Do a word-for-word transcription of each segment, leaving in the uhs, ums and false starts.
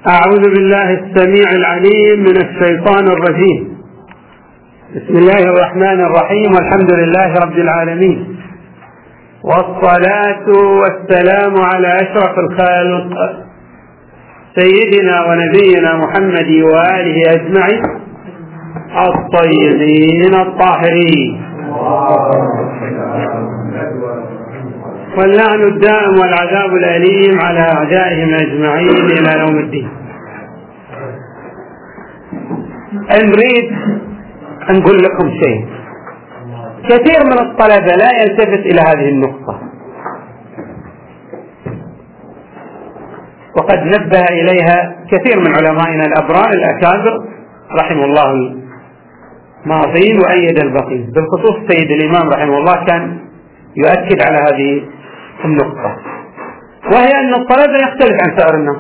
أعوذ بالله السميع العليم من الشيطان الرجيم. بسم الله الرحمن الرحيم، والحمد لله رب العالمين، والصلاة والسلام على أشرف الخلق سيدنا ونبينا محمد وآله أجمعين الطيبين الطاهرين، واللعن الدائم والعذاب الأليم على أعدائهم أجمعين إلى يوم الدين. نريد أن نقول لكم شيء. كثير من الطلبة لا يلتفت إلى هذه النقطة، وقد نبه إليها كثير من علمائنا الأبرار الأكابر رحمه الله الماضين وأيد البقين، بالخصوص سيد الإمام رحمه الله كان يؤكد على هذه النقطة، وهي أن الطلبة يختلف عن سائر الناس.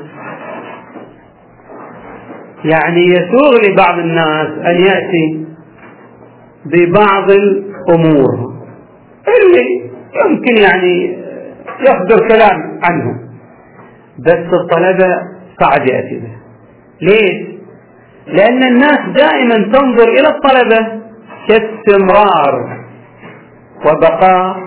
يعني يسوغ لبعض الناس أن يأتي ببعض الأمور اللي يمكن يعني يصدر كلام عنه، بس الطلبة صعب يأتي به. ليش؟ لأن الناس دائما تنظر إلى الطلبة كاستمرار وبقاء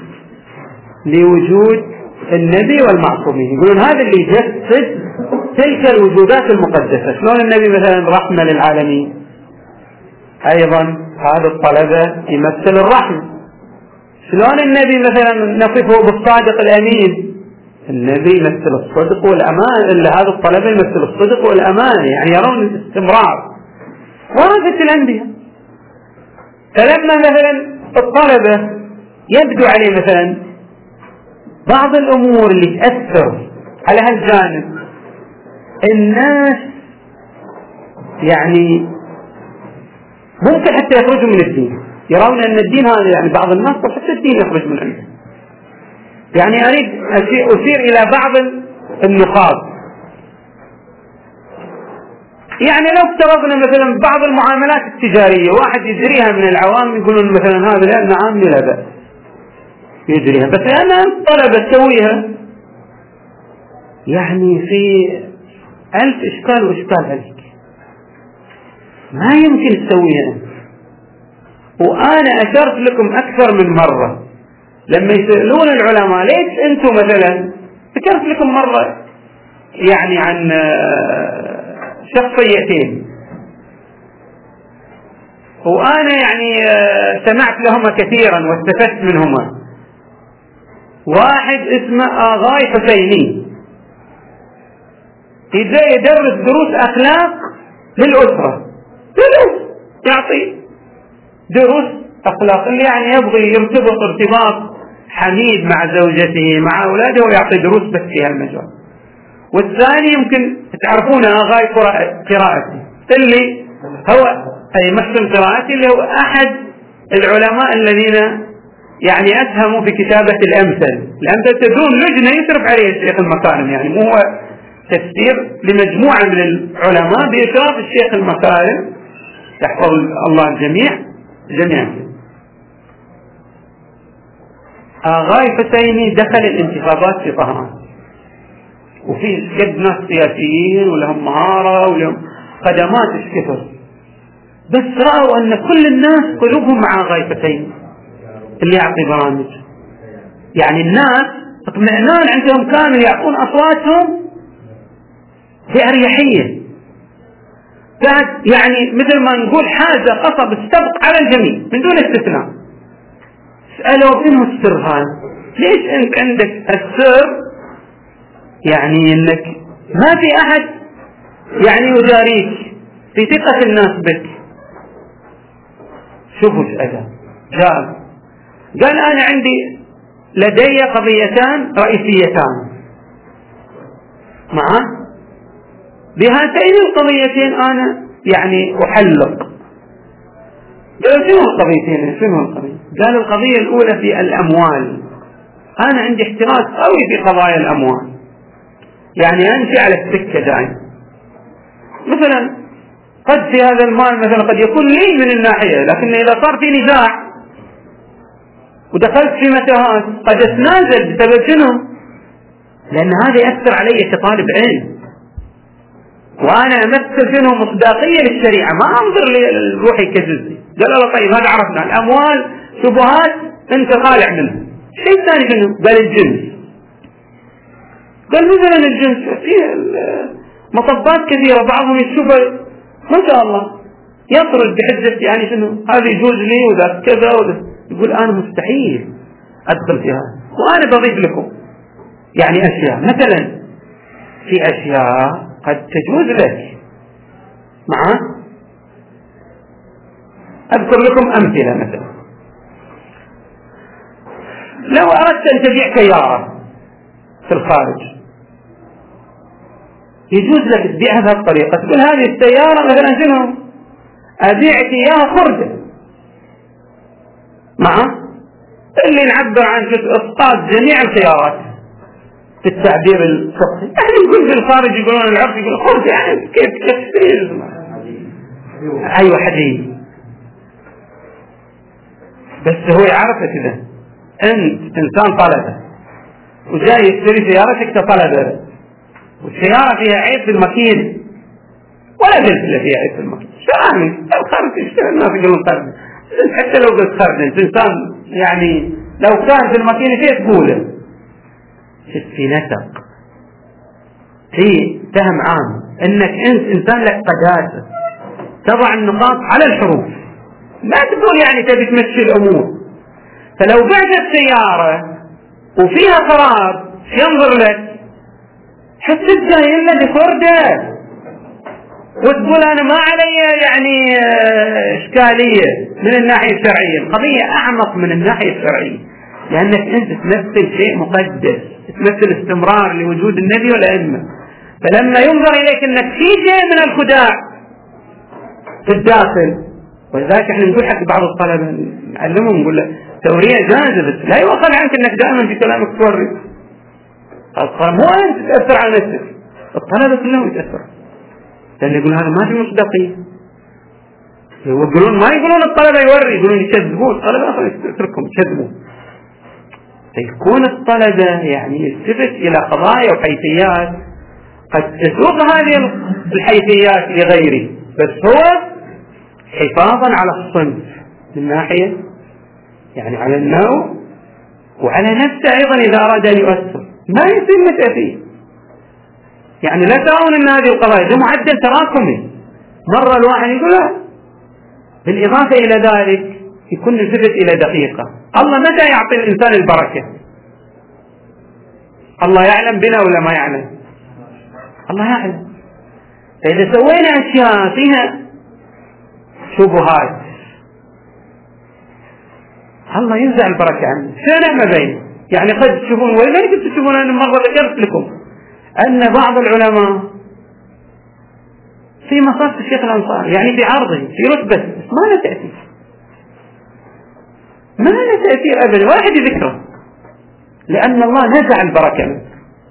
لوجود النبي والمعصومين. يقولون هذا اللي يجسد تلك الوجودات المقدسة. شلون النبي مثلا رحمة للعالمين، أيضا هذا الطلبة يمثل الرحمة. شلون النبي مثلا نصفه بالصادق الأمين، النبي يمثل الصدق والأمان، إلا هذا الطلبة يمثل الصدق والأمان، يعني يرون الاستمرار ورثة الأنبياء. فلما مثلا الطلبة يبدو عليه مثلا بعض الأمور اللي تأثر على هالجانب، الناس يعني ممكن حتى يخرجوا من الدين، يرون أن الدين هذا يعني بعض الناس حتى الدين يخرج من عنده. يعني أريد أشير إلى بعض النقاط. يعني لو افترضنا مثلا بعض المعاملات التجارية واحد يجريها من العوام، يقولون مثلا هذا لأنه عام لا بأس يجريها، بس أنا طلبة تسويها يعني في ألف إشكال وإشكال عليك، ما يمكن تسويها. وأنا أشرت لكم أكثر من مرة لما يسألون العلماء ليش أنتم مثلا، ذكرت لكم مرة يعني عن شخصيتين، وأنا يعني سمعت لهما كثيرا واستفدت منهما. واحد اسمه آغاي حسيني، يدرس دروس أخلاق للأسرة، دروس يعطي دروس أخلاق اللي يعني يبغي يرتبط ارتباط حميد مع زوجته مع أولاده ويعطي دروس بس في هالمجال. والثاني يمكن تعرفونه آغاي قراءتي، اللي هو أي محسن قراءتي، اللي هو أحد العلماء الذين يعني أسهموا في كتابة الأمثل. الأمثل تدرون لجنة يشرف عليه الشيخ المكارم، يعني مو هو تفسير لمجموعة من العلماء بإشراف الشيخ المكارم يحفظ الله الجميع جميعا. آغاي حسيني دخل الانتخابات في طهران، وفي قد ناس سياسيين ولهم مهارة ولهم خدمات الكثر، بس رأوا أن كل الناس قلوبهم مع آغاي حسيني اللي يعطي برامج. يعني الناس اطمئنان عندهم كانوا يعطون أصواتهم بأريحية، بعد يعني مثل ما نقول حاجة قصب السبق على الجميع من دون استثناء. سألوا إنه السر هذا، ليش أنت عندك السر؟ يعني إنك ما في أحد يعني يجاريك في ثقة الناس بك. شوفوا سأله جاء قال أنا عندي لدي قضيتان رئيسيتان، معه بهاتين القضيتين أنا يعني أحلق. قال شنو القضيتين؟ شنو القضية؟ قال القضية الأولى في الأموال، أنا عندي احتراز قوي في قضايا الأموال، يعني أمشي على السكة دائما. مثلا قد في هذا المال مثلا قد يكون لي من الناحية، لكن إذا صار في نزاع ودخلت في متاهات قد اتنازل بسبب شنو؟ لأن هذا يأثر علي كطالب علم. وأنا أمثل شنو مصداقية للشريعة، ما أنظر لروحي كجزء. قال الله طيب هذا عرفنا، الأموال شبهات أنت خالع منها. شيء ثاني شنو؟ قال الجنس. قال مثلا الجنس فيه مطبات كثيرة، بعضهم يشوفه ما شاء الله يطرد بحجة يعني شنو هذا يجوز لي وذا كذا وذا، يقول أنا مستحيل أدخل في هذا، وأنا بضيف لكم يعني أشياء. مثلا في أشياء قد تجوز لك معه. أذكر لكم أمثلة. مثلا لو أردت أن تبيع سيارة في الخارج، يجوز لك تبيعها بهذه الطريقة، تقول هذه السيارة مثلا شنو أبيعك إياها خردة معه، اللي نعبر عن إسقاط جميع الخيارات في التعبير الفقهي. يعني نقول في الخارج يقولون العرف يقول خردة، يعني كيف تشتري؟ أيوة حديد. بس هو يعرف كذا، أنت إنسان طلبة وجاي يشتري سيارتك كطلبة، والسيارة فيها عيب في الماكينة ولا قلت فيها عيب في الماكينة، شراني الخرج يشتري الناس يقولون خرج. حتى لو قلت خرج انت انسان يعني لو كان في الماكينة شيء تقوله. في نسق، في فهم عام انك انت انسان لك قداسة، تضع النقاط على الحروف، لا تقول يعني تبي تمشي الامور. فلو بعت السيارة وفيها خراب ينظر لك حتى تجاهل لك فردة وتقول أنا ما علي يعني إشكالية من الناحية الشرعية. القضية أعمق من الناحية الشرعية، لأنك أنت تمثل شيء مقدس، تمثل استمرار لوجود النبي والأئمة. فلما ينظر إليك أنك في شيء من الخداع في الداخل، ولذلك احنا نقول حق بعض الطلبة نعلمهم نقول له تورية جائزة، بس لا يوصل عنك أنك دائما في كلامك توري. مو أنت تأثر على نفسك، الطلبة كلهم يتأثروا، لأن يقول هذا ما في مصداقية. يقولون ما يقولون الطلبة يوري، يقولون يكذبون الطلبة، أخذ يتركهم يكذبون. فيكون الطلبة يعني يلتفت إلى قضايا وحيثيات قد تسوق هذه الحيثيات لغيره، بس هو حفاظا على الصنف من ناحية يعني على النوع وعلى نفسه أيضا إذا أراد أن يؤثر ما يصير متأثير. يعني لا ترون أن هذه القضايا ده معدل تراكمي، مرة الواحد يقول لا. بالإضافة إلى ذلك يكون التفت إلى دقيقة، الله متى يعطي الإنسان البركة؟ الله يعلم بنا ولا ما يعلم؟ الله يعلم. فإذا سوينا أشياء فيها شبهات الله ينزع البركة عنه. شنو ما بين يعني قد تشوفون، ولذلك تشوفون أنا مرة ذكرت لكم أن بعض العلماء في مصاف الشيخ الأنصاري يعني في عرضه في رتبة ما له تأثير، ما له تأثير أبدا، واحد يذكره لأن الله نزع البركة منه.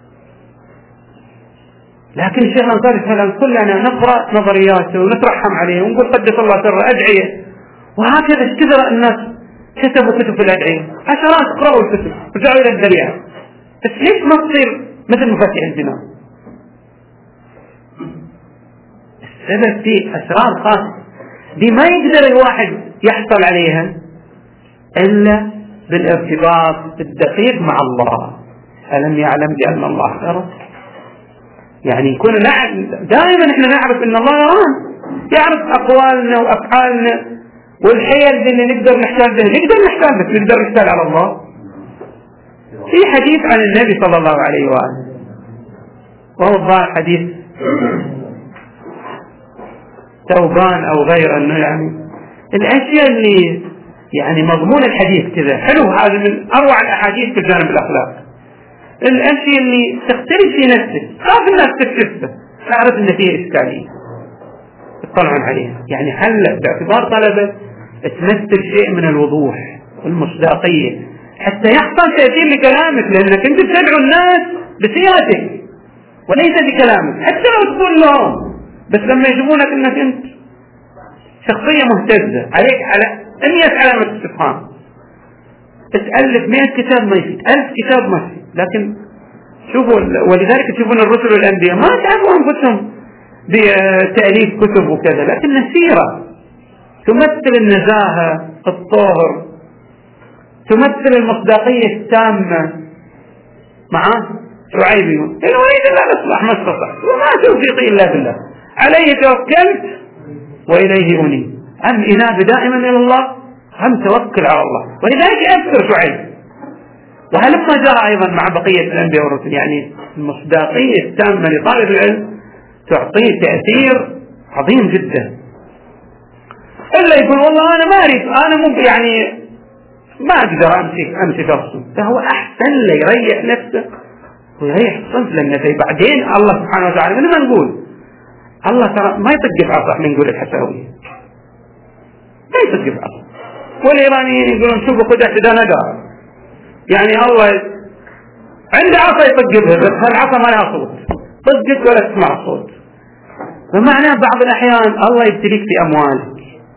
لكن الشيخ الأنصاري مثلا كلنا نقرأ نظرياته ونترحم عليه ونقول قدس الله سره أدعية، وهكذا اشتدر الناس كتبوا كتب في الأدعية، عشرات اقرأوا الكتب رجعوا إلى الذريعة. بس ليش ما تصير مثل مفاتيح الجنان؟ السبب في أسرار خاصة دي ما يقدر الواحد يحصل عليها إلا بالارتباط الدقيق مع الله. ألم يعلم بأن الله يرى؟ يعني يكون دائما احنا نعرف ان الله يرانا، يعرف اقوالنا وافعالنا والحيل اللي نقدر نحتاج بها، نقدر نحتاج بس نقدر نحتاج على الله. في حديث عن النبي صلى الله عليه وآله وهو الظاهر حديث ثوبان او غير، انه يعني الاشياء اللي يعني مضمون الحديث كذا حلو، هذا من اروع الاحاديث في الجانب الاخلاقي. الاشياء اللي تختلف في نفسك خاف الناس تكتشفها، تعرف ان فيها اشكاليه اطلعون عليها. يعني هل باعتبار طلبه تمثل شيء من الوضوح والمصداقيه حتى يحصل تاثير لكلامك، لانك انت تدعو الناس بسيرتك وليس بكلامك، حتى لو تقول لهم، بس لما يشوفونك انك انت شخصيه مهتزه عليك على مئة علامه استفهام، تألف مئة كتاب ما يفيد، ألف كتاب ما يفيد. لكن شوفوا، ولذلك تشوفون الرسل والأنبياء ما تعبوا أنفسهم بتأليف كتب وكذا، لكن سيرة تمثل النزاهة، الطهر، تمثل المصداقية التامة. معه شعيب يقول إن أريد إلا الإصلاح ما استطعت وما توفيقي إلا بالله عليه توكلت وإليه أنيب. أم إناب دائما إلى الله، هم توكل على الله، ولذلك أكثر شعيب. وهلما جاء أيضا مع بقية الأنبياء والرسل، يعني المصداقية التامة لطالب العلم تعطيه تأثير عظيم جدا. إلا يقول والله أنا ما أريد، أنا مو يعني ما أقدر أمسك أمسك أصلا، فهو أحسن لي يريح نفسه ويريح الصنف للنفي. بعدين الله سبحانه وتعالى من ما نقول الله ترى ما يطق بعصا، من نقول الحساوية ما يطق بعصا، والإيرانيين يقولون شوفوا قدرت إذا نقر، يعني الله عنده عصا يطق بها، بس هالعصا ما لها صوت، طقت ولا تسمع الصوت. فمعناه بعض الأحيان الله يبتليك في أموالك،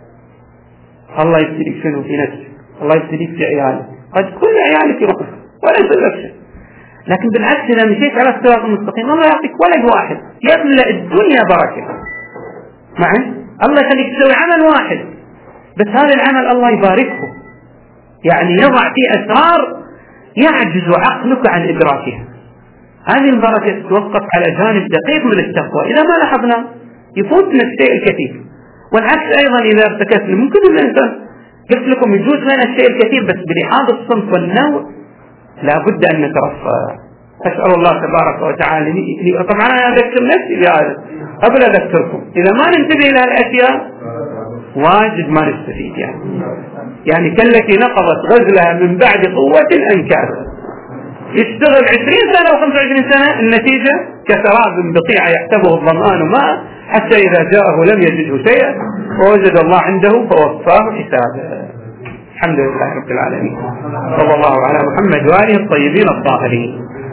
الله يبتليك شنو في نفسك، الله يبتليك في عيالك، قد كل عيالك يروح ولا يصير شيء، لكن بالعكس إذا مشيت على الصراط المستقيم الله يعطيك ولد واحد يملأ الدنيا بركة. معي الله يخليك تسوي عمل واحد، بس هذا العمل الله يباركه، يعني يضع فيه أسرار يعجز عقلك عن إدراكها. هذه البركة تتوقف على جانب دقيق من التقوى، إذا ما لاحظنا يفوتنا الشيء الكثير. والعكس أيضا إذا ارتكسنا ممكن الإنسان قلت لكم يجوز لنا الشيء الكثير، بس بلحاظ الصنف والنوع لا بد أن نترفع. أسأل الله تبارك وتعالى لي. طبعا أنا أذكر نفسي بهذا قبل أذكركم، إذا ما ننتبه إلى الأشياء واجد ما نستفيد. يعني يعني كالتي نقضت غزلها من بعد قوة أنكاثا، يشتغل عشرين سنة أو خمسة وعشرين سنة، النتيجة كسراب بقيعة يحسبه الظمآن ماء حتى إذا جاءه لم يجده شيئا ووجد الله عنده فوفاه حسابه. الحمد لله رب العالمين، صلى الله على محمد وآله الطيبين الطاهرين.